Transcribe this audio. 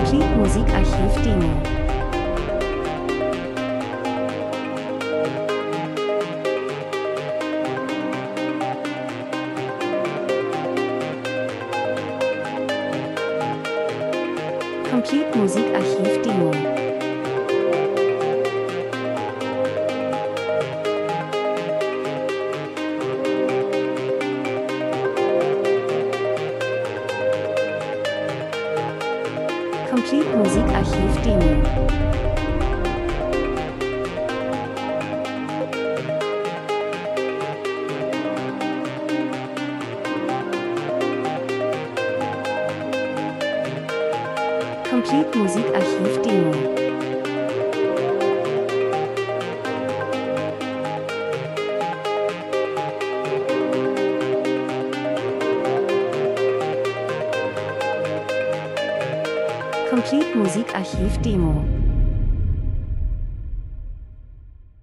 Complete Musikarchiv Demo. Complete Musikarchiv Demo. Complete Musikarchiv Demo. Complete Musikarchiv Demo. Complete Musikarchiv Demo.